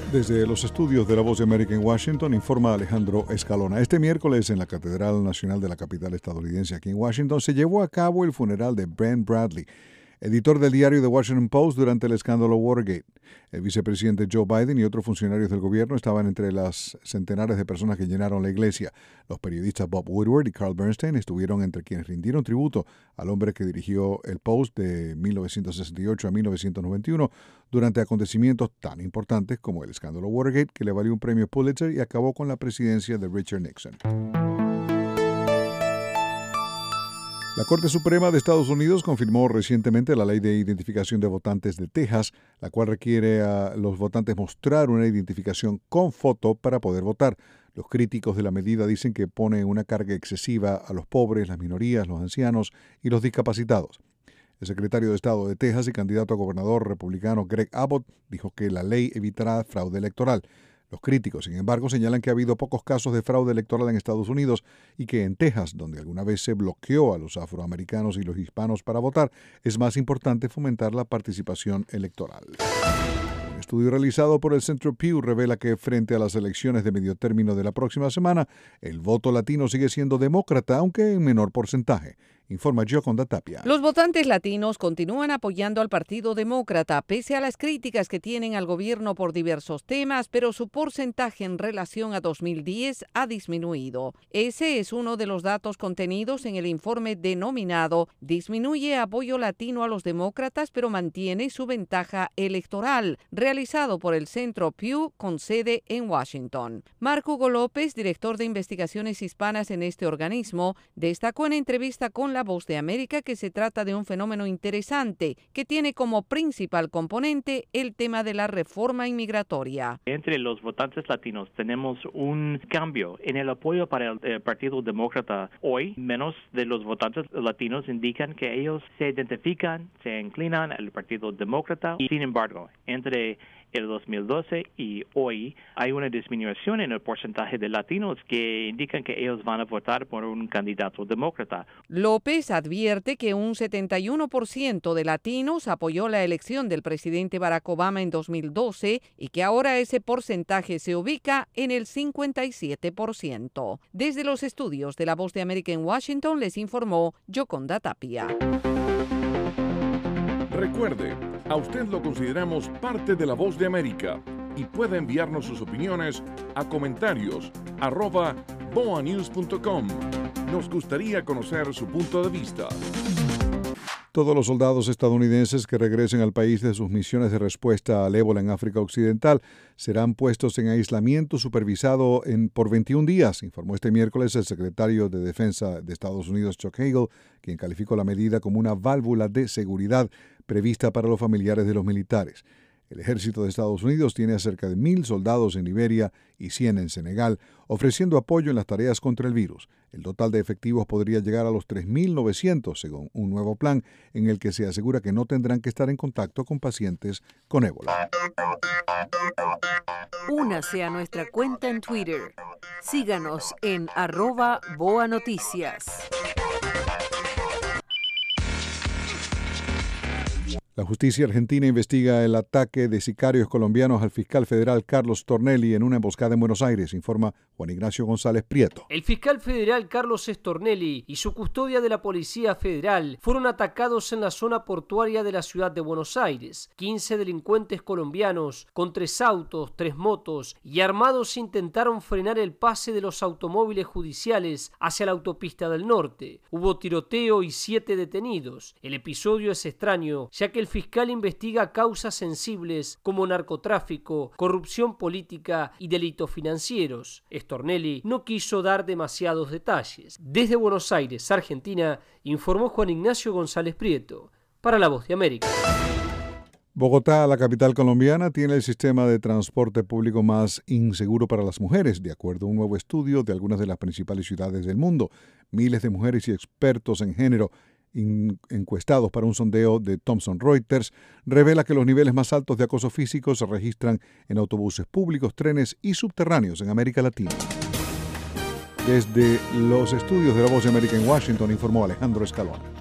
Desde los estudios de La Voz de América en Washington, informa Alejandro Escalona. Este miércoles, en la Catedral Nacional de la capital estadounidense aquí en Washington, se llevó a cabo el funeral de Brent Bradley, editor del diario The Washington Post durante el escándalo Watergate. El vicepresidente Joe Biden y otros funcionarios del gobierno estaban entre las centenares de personas que llenaron la iglesia. Los periodistas Bob Woodward y Carl Bernstein estuvieron entre quienes rindieron tributo al hombre que dirigió el Post de 1968 a 1991 durante acontecimientos tan importantes como el escándalo Watergate, que le valió un premio Pulitzer y acabó con la presidencia de Richard Nixon. La Corte Suprema de Estados Unidos confirmó recientemente la ley de identificación de votantes de Texas, la cual requiere a los votantes mostrar una identificación con foto para poder votar. Los críticos de la medida dicen que pone una carga excesiva a los pobres, las minorías, los ancianos y los discapacitados. El secretario de Estado de Texas y candidato a gobernador republicano Greg Abbott dijo que la ley evitará fraude electoral. Los críticos, sin embargo, señalan que ha habido pocos casos de fraude electoral en Estados Unidos y que en Texas, donde alguna vez se bloqueó a los afroamericanos y los hispanos para votar, es más importante fomentar la participación electoral. Un estudio realizado por el Centro Pew revela que frente a las elecciones de medio término de la próxima semana, el voto latino sigue siendo demócrata, aunque en menor porcentaje. Informa Gioconda Tapia. Los votantes latinos continúan apoyando al Partido Demócrata, pese a las críticas que tienen al gobierno por diversos temas, pero su porcentaje en relación a 2010 ha disminuido. Ese es uno de los datos contenidos en el informe denominado Disminuye apoyo latino a los demócratas, pero mantiene su ventaja electoral, realizado por el Centro Pew con sede en Washington. Marco Hugo López, director de investigaciones hispanas en este organismo, destacó en entrevista con La Voz de América que se trata de un fenómeno interesante que tiene como principal componente el tema de la reforma inmigratoria. Entre los votantes latinos tenemos un cambio en el apoyo para el Partido Demócrata. Hoy, menos de los votantes latinos indican que ellos se identifican, se inclinan al Partido Demócrata. Sin embargo, entre el 2012 y hoy hay una disminución en el porcentaje de latinos que indican que ellos van a votar por un candidato demócrata. López advierte que un 71% de latinos apoyó la elección del presidente Barack Obama en 2012 y que ahora ese porcentaje se ubica en el 57%. Desde los estudios de La Voz de América en Washington les informó Gioconda Tapia. Recuerde, a usted lo consideramos parte de La Voz de América y puede enviarnos sus opiniones a comentarios@boanews.com. Nos gustaría conocer su punto de vista. Todos los soldados estadounidenses que regresen al país de sus misiones de respuesta al ébola en África Occidental serán puestos en aislamiento supervisado por 21 días, informó este miércoles el secretario de Defensa de Estados Unidos, Chuck Hagel, quien calificó la medida como una válvula de seguridad prevista para los familiares de los militares. El ejército de Estados Unidos tiene a cerca de 1,000 soldados en Liberia y 100 en Senegal, ofreciendo apoyo en las tareas contra el virus. El total de efectivos podría llegar a los 3,900, según un nuevo plan en el que se asegura que no tendrán que estar en contacto con pacientes con ébola. Únase a nuestra cuenta en Twitter. Síganos en @BoaNoticias. La justicia argentina investiga el ataque de sicarios colombianos al fiscal federal Carlos Stornelli en una emboscada en Buenos Aires, informa Juan Ignacio González Prieto. El fiscal federal Carlos Stornelli y su custodia de la Policía Federal fueron atacados en la zona portuaria de la ciudad de Buenos Aires. 15 delincuentes colombianos con 3 autos, 3 motos y armados intentaron frenar el pase de los automóviles judiciales hacia la autopista del norte. Hubo tiroteo y 7 detenidos. El episodio es extraño, ya que el fiscal investiga causas sensibles como narcotráfico, corrupción política y delitos financieros. Stornelli no quiso dar demasiados detalles. Desde Buenos Aires, Argentina, informó Juan Ignacio González Prieto, para La Voz de América. Bogotá, la capital colombiana, tiene el sistema de transporte público más inseguro para las mujeres, de acuerdo a un nuevo estudio de algunas de las principales ciudades del mundo. Miles de mujeres y expertos en género encuestados para un sondeo de Thomson Reuters revela que los niveles más altos de acoso físico se registran en autobuses públicos, trenes y subterráneos en América Latina. Desde los estudios de La Voz de América en Washington, informó Alejandro Escalona.